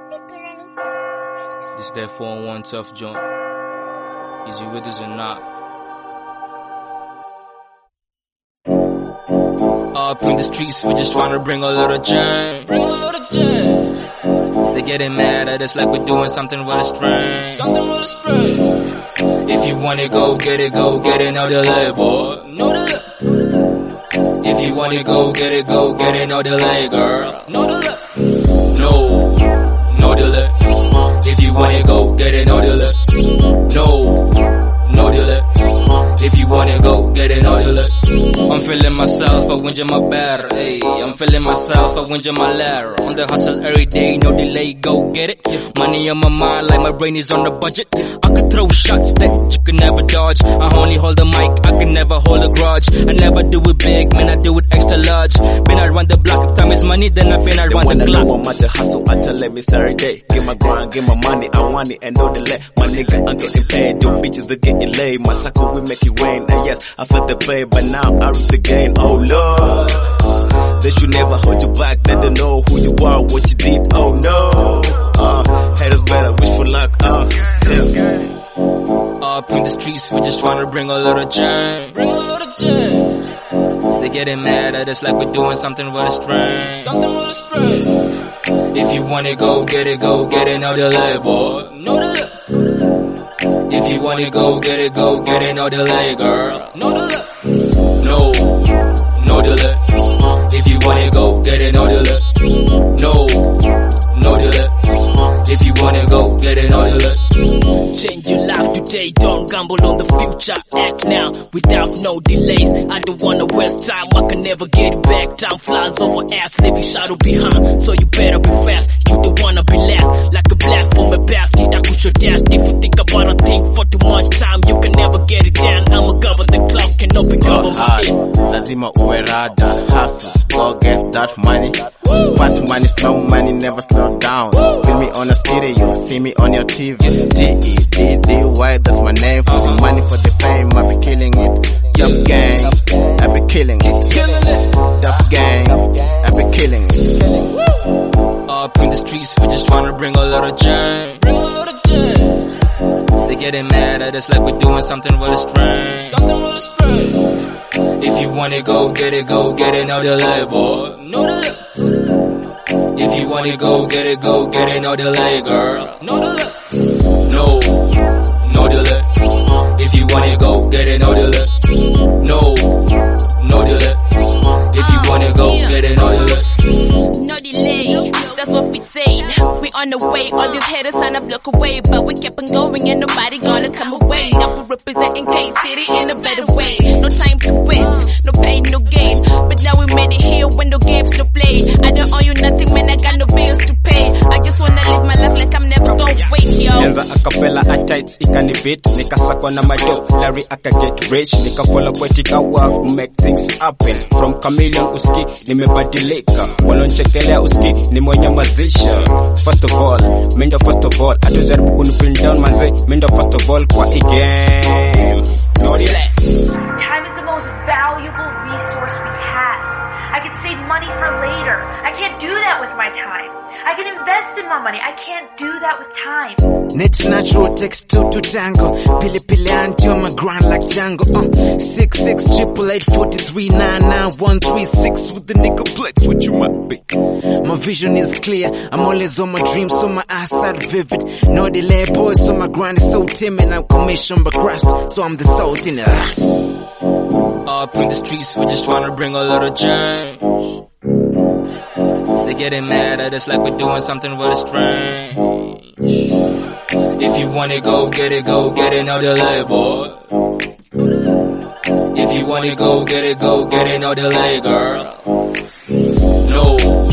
This that 4-1 tough joint. Is you with us or not? Up in the streets, we just tryna bring a little change. They getting mad at us like we're doing something really strange. If you want it, go get it, no delay, boy. No delay. If you want it, go get it, no delay, girl. No delay. No delay. If you want it, go get it, no delay. No delay. If you want it, go get it, no delay. I'm feeling myself, I win my better, ayy. I'm feeling myself, I win my lair. On the hustle every day, no delay, go get it. Money on my mind, like my brain is on the budget. I could throw shots that you can never dodge. I only hold the mic, I can never hold a grudge. I never do it big, man, I do it extra large. Been I run the block, if time is money, then I been I run the clock. I'm at the hustle, I tell them it's every day. Get my grind, get my money, I want it, and no delay. My nigga, I'm getting paid, your bitches are getting laid. My sucker, we make it rain, and yes, I felt the pain, but now I reap the gain, oh Lord. They should never hold you back, they don't know who you are, what you did, oh no. Haters better wish for luck, yeah. Up in the streets, we just tryna bring a little change. They getting mad at us like we're doing something really strange. If you want it, go get it, no delay, boy. No delay. If you want it, go get it, no delay, girl. No delay. No delay. If you want it, go get it, no delay. No delay. If you want it, go get it, no delay. Change your life today, don't gamble on the future. Act now, without no delays. I don't wanna waste time, I can never get it back. Time flies over ass, leaving shadow behind. So you better be fast, you don't wanna be last. Like a black from a bastard, I push your dash. If you think about a thing for too much time, you can never get it down. I'ma govern the clock, cannot be governed by it. Lazima uwe rada, hustle, go get that money. Fast money, slow money, never slow down. Feel me on a stereo, see me on your TV. D-E-D-D-Y, that's my name. For the money, for the fame, I be killing it. Yup gang, I be killing it. Duff gang, I be killing it. Up in the streets, we just tryna bring a little change. They getting mad at us like we're doing something really strange. If you want it, go get it, no delay, boy. No delay. If you want it, go get it, no delay, girl. No delay. No delay. If you want it, go get it, no delay. No delay. If you want it, go get it, no delay. No delay, that's what we say. We on the way, all these haters trying to block away, but we kept on going and nobody gonna come away. Now we representing K-City in a better way. No time to waste, no pain, no gain. But now we made it here when no games to play. I don't owe you nothing, man, I got no bills to pay. I just wanna live my life like I'm never gonna wait, yo. Enza acapella at tights, ikani beat. Nikasakwa na mado, Larry aka get rich. Nikafollow poetica work, make things happen. From chameleon uski, nimebadilika. Walonchekelea uski, nimonyamazisha. First of all, mindo first of all. Atujaribu kunipin down manze, mindo first of all kwa game. No delay. Time is the most valuable resource we have. I can save money for later. I can't do that with my time. I can invest in more money. I can't do that with time. Net natural takes two to tango. Pili pili anti on my grind like Django. 668843999136 with the nigga flex, what you might be. My vision is clear. I'm always on my dreams, so my eyesight vivid. No delay, boys, so my grind is so timid. I'm commissioned by Christ, so I'm the salt in it. Up in the streets, we just tryna bring a little change. They getting mad at us like we're doing something really strange. If you want it, go get it, no delay, boy. If you want it, go get it, no delay, girl.